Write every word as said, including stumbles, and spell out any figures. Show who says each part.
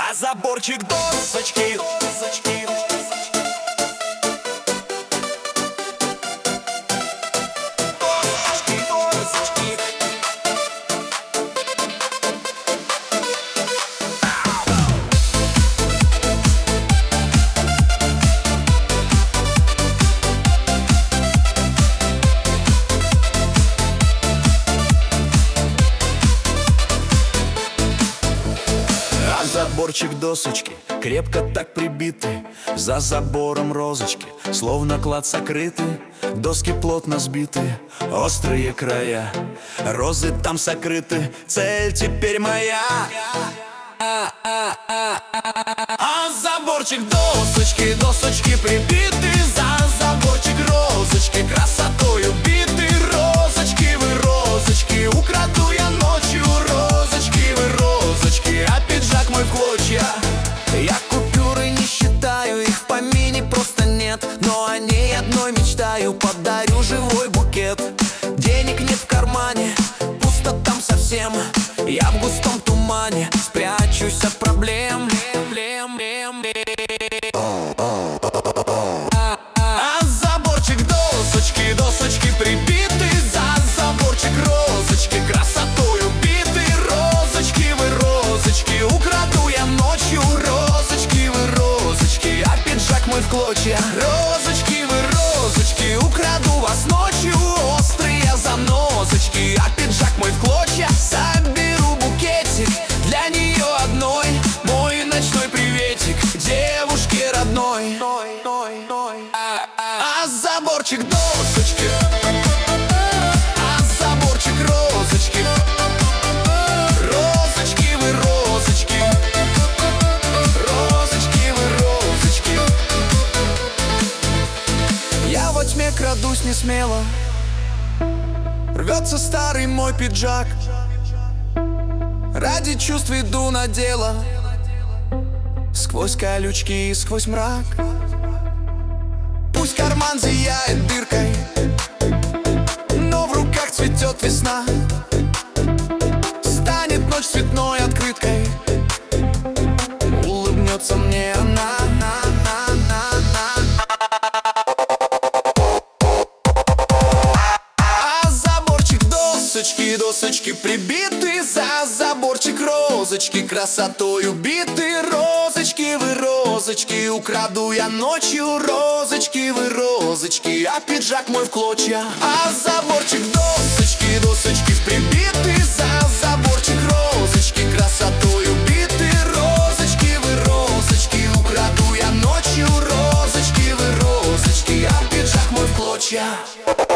Speaker 1: за заборчик досочки, досочки. Заборчик досочки крепко так прибиты, за забором розочки, словно клад сокрыты. Доски плотно сбиты, острые края, розы там сокрыты, цель теперь моя. А заборчик досочки, досочки прибиты, за заборчик розочки, красотой убиты. Розочки вы, розочки, украду я ночью. Розочки вы, розочки, а пиджак мой в клочья. Я купюры не считаю, их в помине просто нет, но о ней одной мечтаю, подарю живой букет. Денег нет в кармане, пусто там совсем, я в густом тумане спрячусь от проблем. А заборчик досочки, досочки прибиты, за заборчик розочки, красотой убиты. Розочки вы, розочки, украду я ночью. Розочки вы, розочки, а пиджак мой в клочья. Розочки вы, розочки, украду вас ночью. Острые занозочки, а пиджак мой в клочья. Соберу букетик для нее одной, мой ночной приветик девушке родной. А, а, а заборчик досочки, а заборчик розочки. Розочки вы, розочки, розочки вы, розочки. Я во тьме крадусь не смело, рвется старый мой пиджак. Ради чувств иду на дело, сквозь колючки и сквозь мрак. Пусть карман зияет дыркой, но в руках цветет весна. Станет ночь цветной открыткой, улыбнется мне она. А заборчик досочки, досочки прибиты, за заборчик розочки, красотой убиты. Розочки вы, розочки, украду я ночью. Розочки вы, розочки, а пиджак мой в клочья. А заборчик досочки, досочки прибиты, за заборчик розочки, красотой убиты. Розочки вы, розочки, украду я ночью. Розочки вы, розочки, а пиджак мой в клочья.